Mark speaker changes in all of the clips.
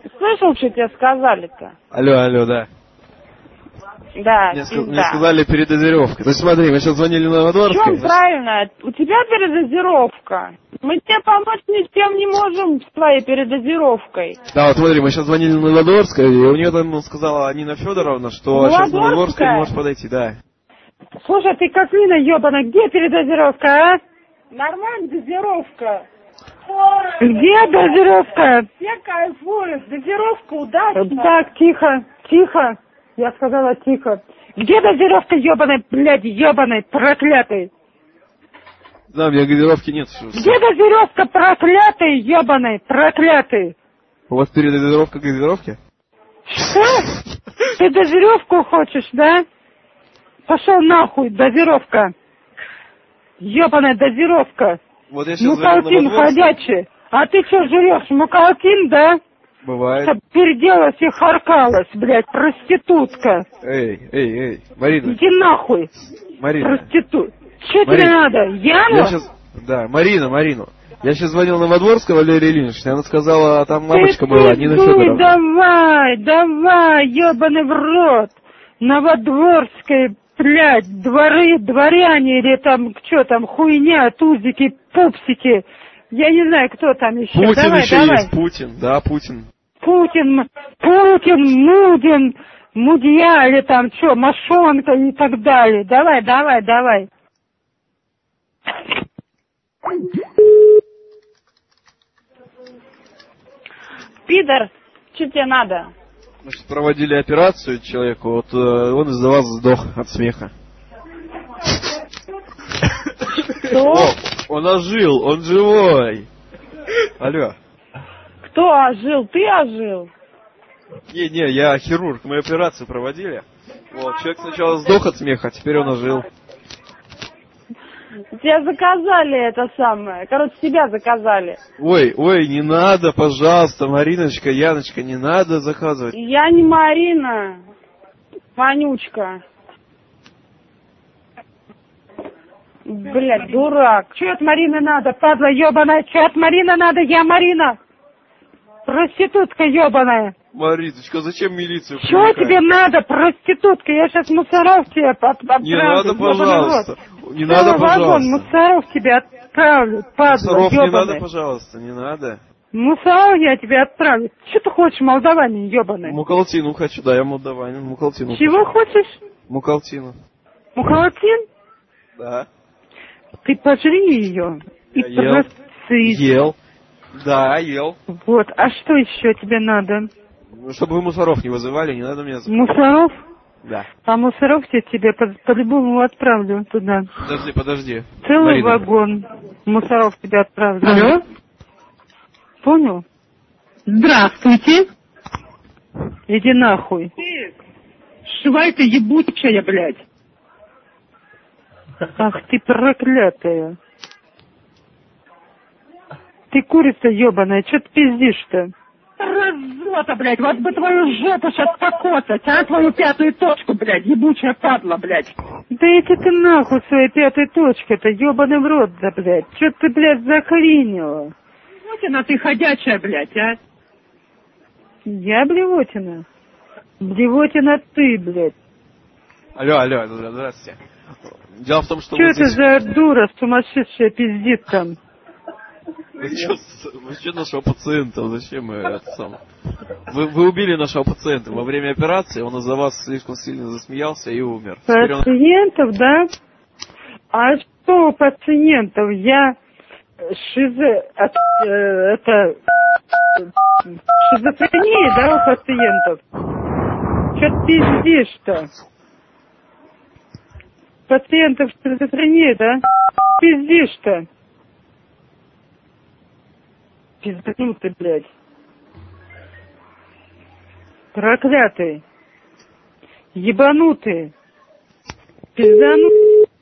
Speaker 1: Слышал, что тебе сказали-то?
Speaker 2: Алло, да.
Speaker 1: Да,
Speaker 2: Мне сказали передозировка. Ну смотри, мы сейчас звонили на
Speaker 1: в
Speaker 2: Новодворской.
Speaker 1: чем правильно? У тебя передозировка. Мы тебе помочь ничем не можем с твоей передозировкой.
Speaker 2: Да, вот смотри, мы сейчас звонили на Новодворской, и у нее там сказала Нина Федоровна, что сейчас на Новодворской не может подойти, да.
Speaker 1: Слушай, ты как Нина ебаная, где передозировка, а? Нормально дозировка. Где дозировка? Все кайфуют, дозировка удачная. Так, тихо. Я сказала тихо. Где дозировка ебаной, блядь, ебаной, проклятой?
Speaker 2: Да, у меня газировки нет.
Speaker 1: Где дозировка проклятой, ебаной, проклятой?
Speaker 2: У вас передозировка газировки?
Speaker 1: Что? Ты дозировку хочешь, да? Пошел нахуй, дозировка. Ебаная дозировка.
Speaker 2: Вот я сейчас
Speaker 1: Мукалтин ходячий. А ты что жрешь, мукалтин, да?
Speaker 2: Бывает.
Speaker 1: Чтоб переделалась и харкалась, блядь, проститутка.
Speaker 2: Эй, Марина.
Speaker 1: Иди нахуй.
Speaker 2: Марина.
Speaker 1: Проститут. Что тебе надо? Яну?
Speaker 2: Да, Марину. Я сейчас звонил на Новодворского Валерии Ильиничне, она сказала, там мамочка была, Нина Федоровна.
Speaker 1: Давай, ебаный в рот. Новодворская, блядь, дворяне или там, что там, хуйня, тузики, пупсики. Я не знаю, кто там еще.
Speaker 2: Путин
Speaker 1: давай.
Speaker 2: Есть, Путин, да, Путин.
Speaker 1: Путин, Мудин, Мудья или там что, Мошонка и так далее. Давай. Пидор, что тебе надо?
Speaker 2: Мы сейчас проводили операцию человеку, вот он из-за вас сдох от смеха.
Speaker 1: Кто?
Speaker 2: Он ожил, он живой. Алло.
Speaker 1: Кто ожил? Ты ожил?
Speaker 2: Не, я хирург, мы операцию проводили. Вот, человек сначала сдох от смеха, а теперь он ожил.
Speaker 1: Тебя заказали это самое. Короче, тебя заказали.
Speaker 2: Ой, не надо, пожалуйста, Мариночка, Яночка, не надо заказывать.
Speaker 1: Я не Марина. Вонючка. Блядь, дурак. Че от Марины надо, падла ебаная? Че от Марины надо? Я Марина. Проститутка ебаная.
Speaker 2: Мариночка, зачем милицию
Speaker 1: Чего тебе надо, проститутка? Я сейчас мусоров тебе отправлю.
Speaker 2: Не надо, пожалуйста. Не надо, пожалуйста.
Speaker 1: Мусоров тебе отправлю, падла
Speaker 2: Мусоров
Speaker 1: ебаная.
Speaker 2: не надо, пожалуйста, не надо.
Speaker 1: Мусоров я тебе отправлю. Что ты хочешь, молдаванин ебаный?
Speaker 2: Мукалтину хочу, да, я молдаванин, мукалтину.
Speaker 1: Чего хочешь?
Speaker 2: Мукалтину.
Speaker 1: Мукалтин?
Speaker 2: Да.
Speaker 1: Ты пожри ее.
Speaker 2: Я ел. Да, ел.
Speaker 1: Вот, а что еще тебе надо?
Speaker 2: Ну, чтобы вы мусоров не вызывали, не надо меня...
Speaker 1: Мусоров?
Speaker 2: Да.
Speaker 1: А мусоров я тебе по-любому отправлю туда.
Speaker 2: Подожди.
Speaker 1: Целый
Speaker 2: Марина.
Speaker 1: вагон мусоров тебе отправлю.
Speaker 3: Алло?
Speaker 1: Понял?
Speaker 3: Здравствуйте.
Speaker 1: Иди нахуй.
Speaker 3: Шивай ты ебучая, блядь.
Speaker 1: Ах ты проклятая. Ты курица ебаная, что ты пиздишь-то?
Speaker 3: Разота, блядь, вот бы твою жопу сейчас покоцать, а твою пятую точку, блядь, ебучая падла, блядь.
Speaker 1: Да иди ты нахуй своей пятой точкой-то, ебаный в рот, да, блядь. Что ты, блядь, захренила?
Speaker 3: Блевотина ты ходячая, блядь, а?
Speaker 1: Я блевотина? Блевотина ты, блядь.
Speaker 2: Алло, здравствуйте. Дело в том, что...
Speaker 1: Что это за дура сумасшедшая пиздит там?
Speaker 2: Вы что нашего пациента? Зачем это самое? Вы убили нашего пациента во время операции, он из-за вас слишком сильно засмеялся и умер.
Speaker 1: Пациентов, да? А что у пациентов? Я шизофрения, да, у пациентов? Что ты пиздишь-то? Пациентов шизофрения, да? Пиздишь-то? Пизданутый, блядь. Проклятый. Ебанутый. Пизданутый.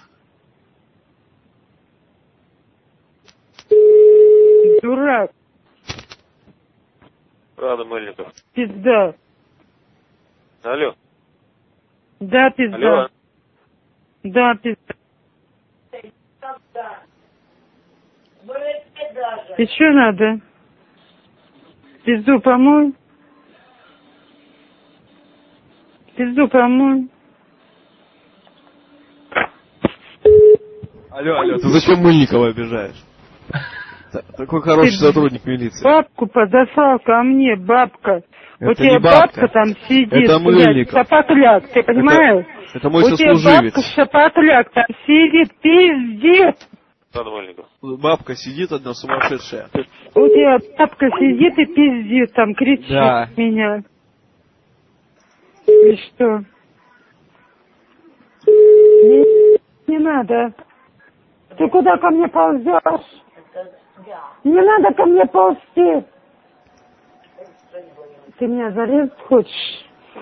Speaker 1: Дурак.
Speaker 4: Рада Мельников.
Speaker 1: Пизда.
Speaker 4: Алло.
Speaker 1: Да, пизда.
Speaker 4: Алло.
Speaker 1: Да, пизда. И что надо? Пизду помой. Пизду помой.
Speaker 2: Алло, ты зачем Мыльникова обижаешь? Такой хороший сотрудник милиции.
Speaker 1: Бабку подослал ко мне, бабка.
Speaker 2: Это
Speaker 1: у тебя
Speaker 2: не бабка
Speaker 1: там сидит.
Speaker 2: Это Мыльников.
Speaker 1: Шапокляк, ты понимаешь?
Speaker 2: Это мой
Speaker 1: у тебя
Speaker 2: сослуживец.
Speaker 1: бабка шапокляк там сидит, пиздец.
Speaker 4: Мыльников.
Speaker 2: Бабка сидит одна сумасшедшая.
Speaker 1: У тебя бабка сидит и пиздит, там кричит меня. И что? Не надо. Ты куда ко мне ползешь? Не надо ко мне ползти. Ты меня зарезать хочешь?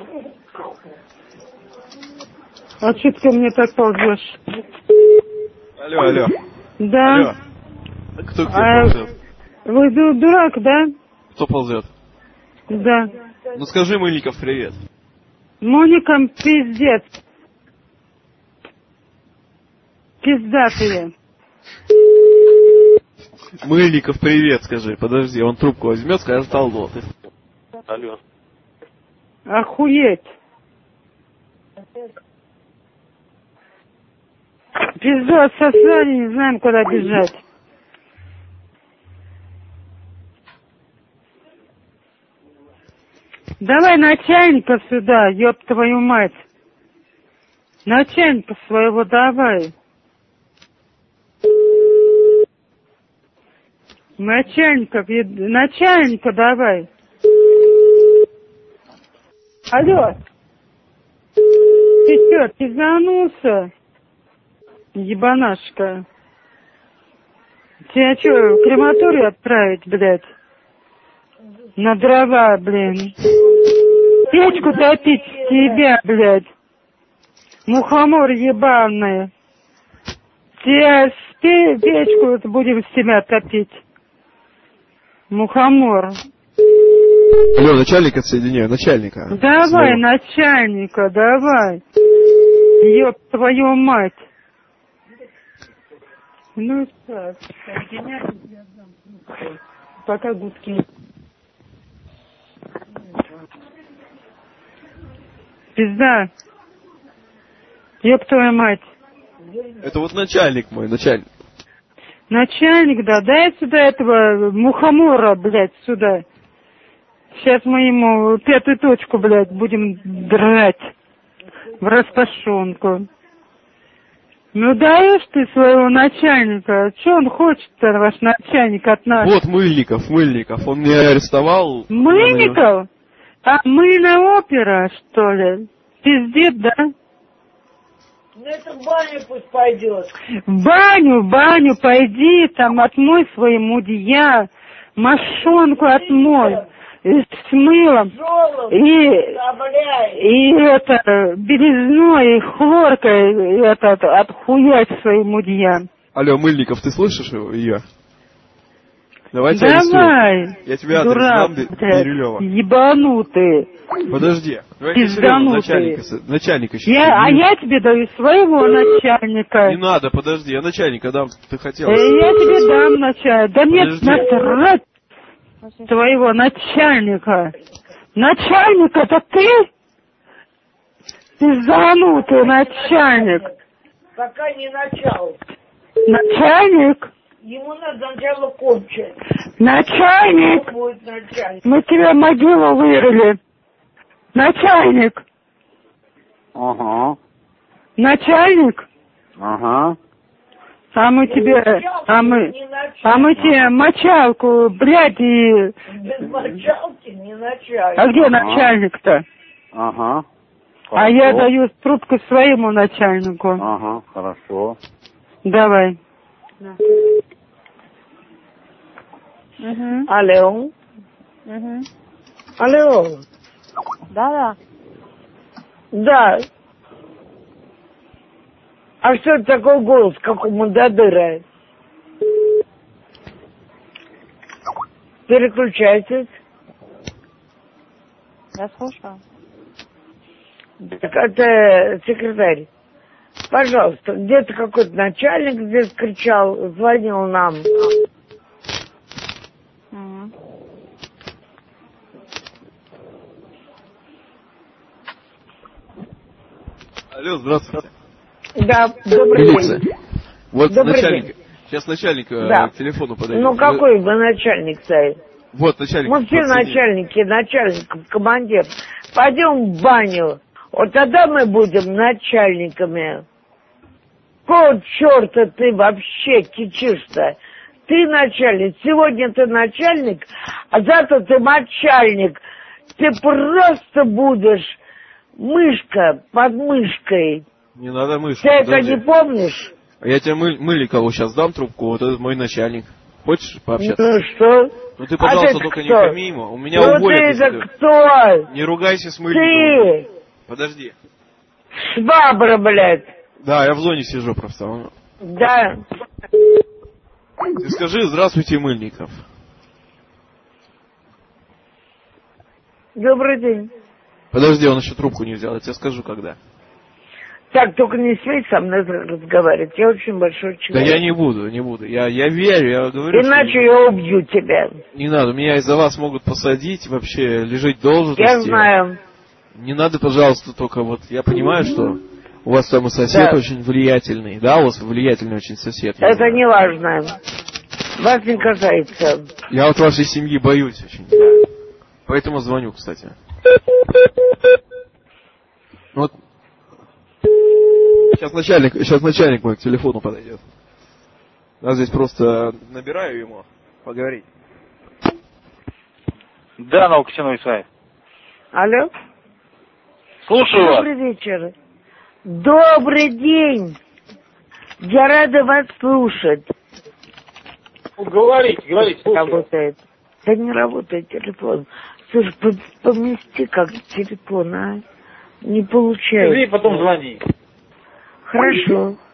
Speaker 1: А что ты ко мне так ползешь?
Speaker 2: Алло.
Speaker 1: Да.
Speaker 2: Алло. Кто ползет?
Speaker 1: Вы дурак, да?
Speaker 2: Кто ползет?
Speaker 1: Да.
Speaker 2: Ну скажи, Мыльников, привет.
Speaker 1: Моникам пиздец. Пиздатые.
Speaker 2: Мыльников, привет, скажи. Подожди, он трубку возьмет, скажет алло.
Speaker 4: Алло.
Speaker 1: Охуеть. Пизду отсосали, не знаем, куда бежать. Давай начальника сюда, ёб твою мать. Начальника своего давай. Начальника давай. Алло. Ты чё, пизданулся? Ебанашка. Тебя чё, в крематорий отправить, блядь? На дрова, блин. Печку топить с тебя, блядь. Мухомор ебаный. Тебя печку будем с тебя топить. Мухомор.
Speaker 2: Алло, начальника отсоединяю, начальника.
Speaker 1: Давай, начальника, давай. Ёб твою мать. Ну так, соединяй, я дам. Пока гудки. Пизда. Ёб твою мать.
Speaker 2: Это вот начальник мой, начальник.
Speaker 1: Начальник, да, дай сюда этого мухомора, блядь, сюда. Сейчас мы ему пятую точку, блядь, будем драть в распашонку. Ну даешь ты своего начальника. Что он хочет-то, ваш начальник, от нас?
Speaker 2: Вот Мыльников. Он меня арестовал.
Speaker 1: Мыльников? А мыльная опера, что ли? Пиздец, да?
Speaker 5: Ну это в баню пусть пойдет.
Speaker 1: В баню пойди, там отмой свои мудья, мошонку отмой. С мылом. И это, белизной, и хлоркой, отхуять своим мудьям.
Speaker 2: Алло, Мыльников, ты слышишь ее? Давай. Я тебя адрес дам, Бирюлева.
Speaker 1: Ебанутый.
Speaker 2: Подожди.
Speaker 1: Пизданутый.
Speaker 2: Начальника сейчас.
Speaker 1: Я тебе даю своего начальника.
Speaker 2: Не надо, подожди, я начальника дам, ты хотела.
Speaker 1: Я тебе дам начальника. Да мне насрать твоего начальника. Начальник, это ты? Пизданутый начальник.
Speaker 5: Пока не начал.
Speaker 1: Начальник?
Speaker 5: Ему надо сначала кончить.
Speaker 1: Начальник!
Speaker 5: Будет начальник.
Speaker 1: Мы тебе могилу вырыли. Начальник!
Speaker 6: Ага.
Speaker 1: Начальник?
Speaker 6: Ага.
Speaker 1: А мы тебе мочалку, блядь, и...
Speaker 5: Без мочалки не начальник.
Speaker 1: А где начальник-то?
Speaker 6: Ага.
Speaker 1: А я даю трубку своему начальнику.
Speaker 6: Ага, хорошо.
Speaker 1: Давай.
Speaker 5: Алло. Алло.
Speaker 1: Да.
Speaker 5: Да. А что это такой голос, как у Мандадыра? Переключайтесь.
Speaker 1: Я слушаю.
Speaker 5: Так это секретарь. Пожалуйста, где-то какой-то начальник здесь кричал, звонил нам.
Speaker 2: Алло, здравствуйте.
Speaker 1: Да, добрый
Speaker 2: Милиция.
Speaker 1: день.
Speaker 2: Вот
Speaker 1: Добрый
Speaker 2: начальник.
Speaker 1: день.
Speaker 2: Сейчас начальник
Speaker 1: Да.
Speaker 2: к телефону подойдет.
Speaker 1: Ну какой вы начальник-то?
Speaker 2: Вот начальник.
Speaker 1: Мы все
Speaker 2: подсоединил.
Speaker 1: начальники, начальник, командир. Пойдем в баню. Вот тогда мы будем начальниками. Какого черта ты вообще кичишь-то? Ты начальник. Сегодня ты начальник, а завтра ты мочальник. Ты просто будешь мышка под мышкой.
Speaker 2: Не надо мышку.
Speaker 1: Ты это
Speaker 2: подожди.
Speaker 1: не помнишь?
Speaker 2: Я тебе Мыльникову сейчас дам трубку, вот этот мой начальник. Хочешь пообщаться?
Speaker 1: Ну что?
Speaker 2: Ну ты, пожалуйста,
Speaker 1: ты
Speaker 2: только не
Speaker 1: кто?
Speaker 2: пойми ему. У меня
Speaker 1: Ну
Speaker 2: уволят,
Speaker 1: ты
Speaker 2: если
Speaker 1: это кто?
Speaker 2: Не ругайся с Мыльниковым.
Speaker 1: Ты
Speaker 2: Подожди.
Speaker 1: швабра, блядь.
Speaker 2: Да, я в зоне сижу просто.
Speaker 1: Да.
Speaker 2: Ты скажи здравствуйте, Мыльников.
Speaker 1: Добрый день.
Speaker 2: Подожди, он еще трубку не взял, я тебе скажу когда.
Speaker 1: Так, только не смей со мной разговаривать. Я очень большой
Speaker 2: Да
Speaker 1: человек.
Speaker 2: я не буду. Я верю, я говорю.
Speaker 1: Иначе
Speaker 2: что
Speaker 1: я убью тебя.
Speaker 2: не надо, меня из-за вас могут посадить, вообще лежать должности.
Speaker 1: Я знаю.
Speaker 2: Не надо, пожалуйста, только вот, я понимаю, что у вас там и сосед
Speaker 1: Да.
Speaker 2: очень влиятельный, да, у вас влиятельный очень сосед. я
Speaker 1: Это
Speaker 2: знаю.
Speaker 1: не важно. Вас не касается.
Speaker 2: Я вот вашей семьи боюсь очень, да. Поэтому звоню, кстати. Вот. Сейчас начальник мой к телефону подойдет. Я здесь просто набираю ему поговорить.
Speaker 4: Да, Науксинович Исаев.
Speaker 1: Алло?
Speaker 4: Слушаю вас.
Speaker 1: Добрый вечер. Добрый день. Я рада вас слушать.
Speaker 4: Говорите, слушаю.
Speaker 1: Работает. Да не работает телефон. Слушай, помести как телефон, а? Не получается.
Speaker 4: Потом звони.
Speaker 1: Хорошо.